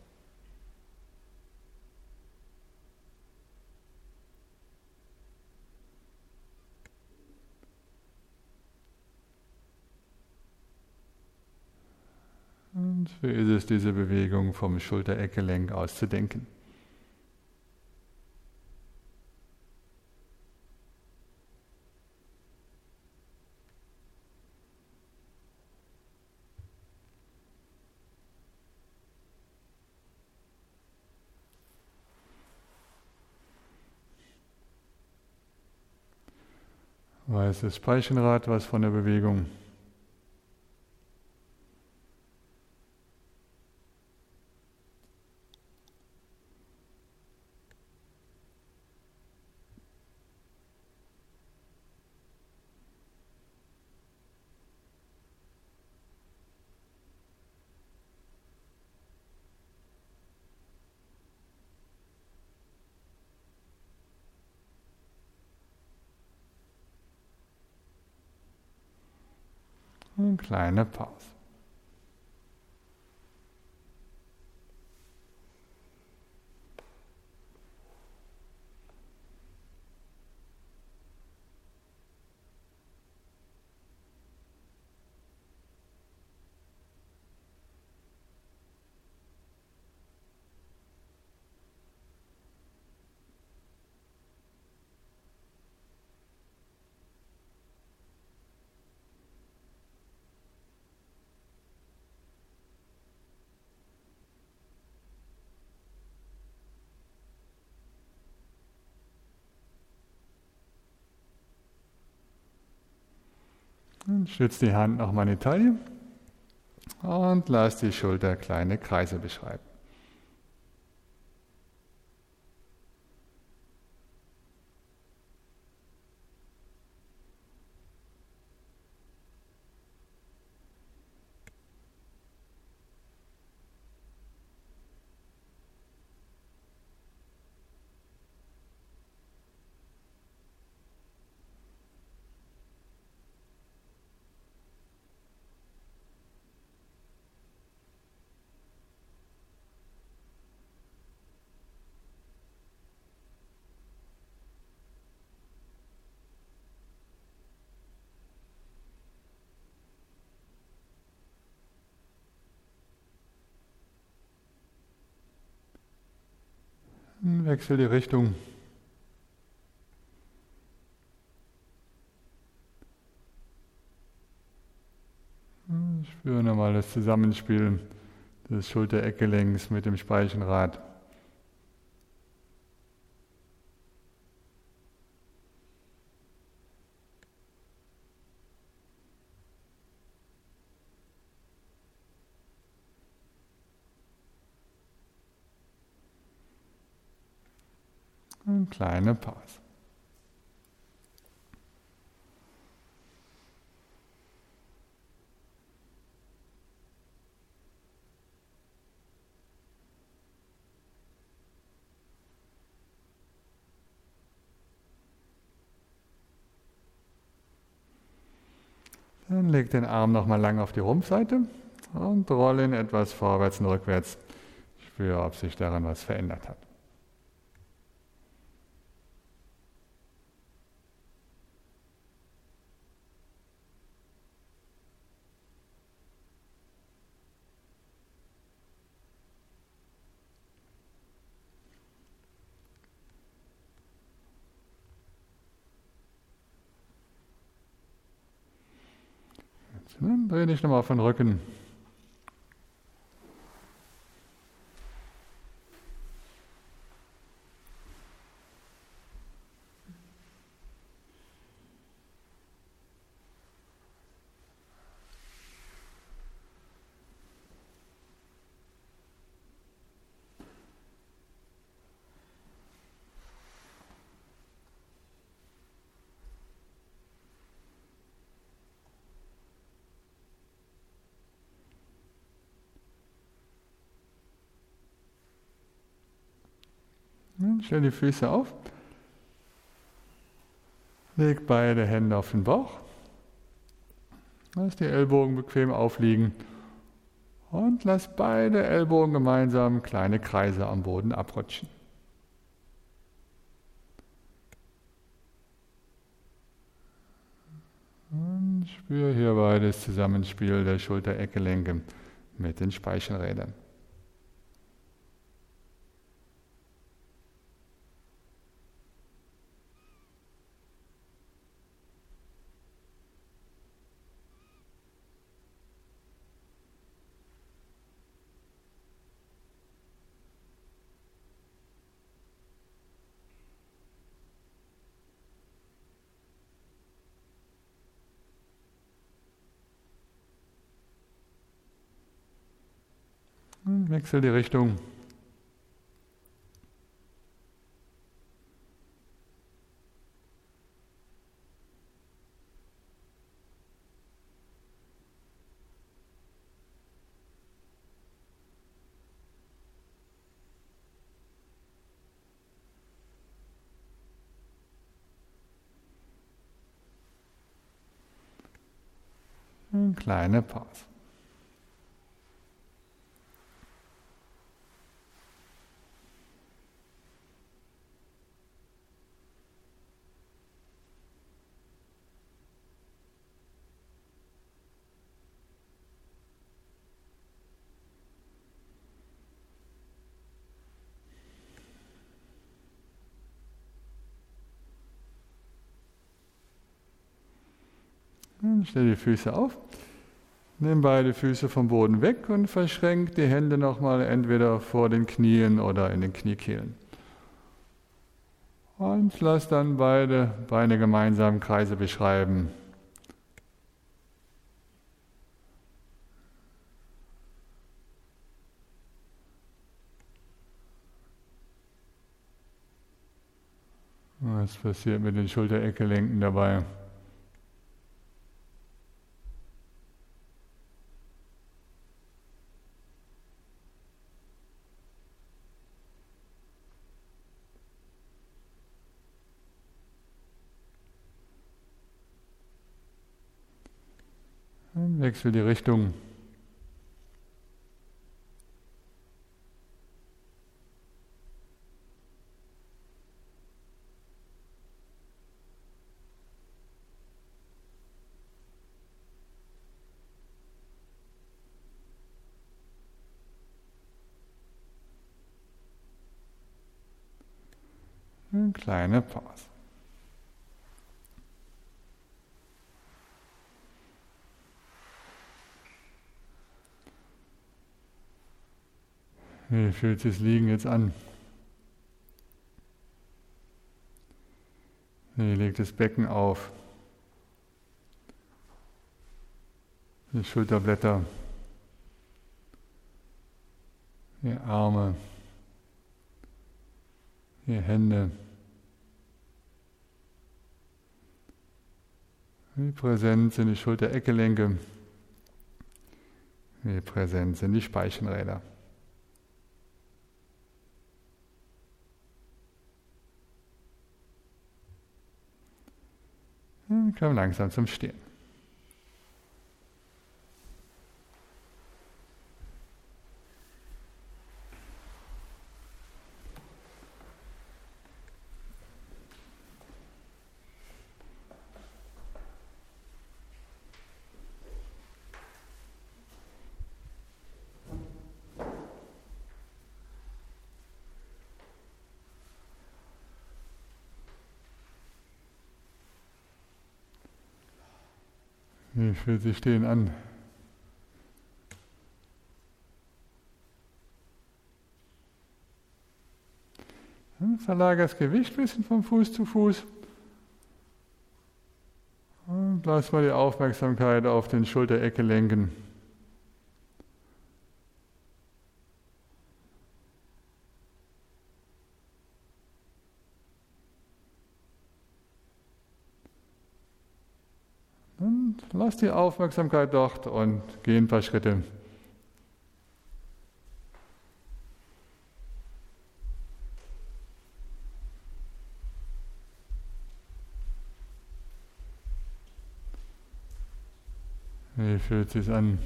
Und wie ist es, diese Bewegung vom Schulter-Eckgelenk aus zu denken? Weiß das Speichenrad was von der Bewegung? Eine kleine Pause. Und stützt die Hand nach meine Taille und lass die Schulter kleine Kreise beschreiben. Wechsel die Richtung. Spüre nochmal das Zusammenspiel des Schulter-Eckgelenks mit dem Speichenrad. Eine kleine Pause. Dann leg den Arm nochmal lang auf die Rumpfseite und roll ihn etwas vorwärts und rückwärts. Spüre, ob sich daran was verändert hat. Dann dreh dich nochmal auf den Rücken. Stell die Füße auf. Leg beide Hände auf den Bauch. Lass die Ellbogen bequem aufliegen. Und lass beide Ellbogen gemeinsam kleine Kreise am Boden abrutschen. Und spür hierbei das Zusammenspiel der Schulter-Eckgelenke mit den Speichelrädern. Wechsel die Richtung. Eine kleine Pause. Stell die Füße auf, nimm beide Füße vom Boden weg und verschränk die Hände nochmal entweder vor den Knien oder in den Kniekehlen. Und lass dann beide Beine gemeinsam Kreise beschreiben. Was passiert mit den Schulter-Eckgelenken dabei? Dann wechsel die Richtung. Eine kleine Pause. Wie fühlt sich das Liegen jetzt an? Leg das Becken auf. Die Schulterblätter. Die Arme. Die Hände. Wie präsent sind die Schulter-Eckgelenke? Wie präsent sind die Speichenräder? Dann kommen wir langsam zum Stehen. Wie fühlt sich Stehen an? Dann verlagere das Gewicht ein bisschen von Fuß zu Fuß und lass mal die Aufmerksamkeit auf den Schulterecke lenken. Und lass die Aufmerksamkeit dort und geh ein paar Schritte. Wie fühlt es sich an?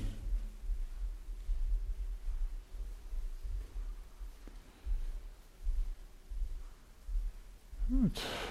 Gut.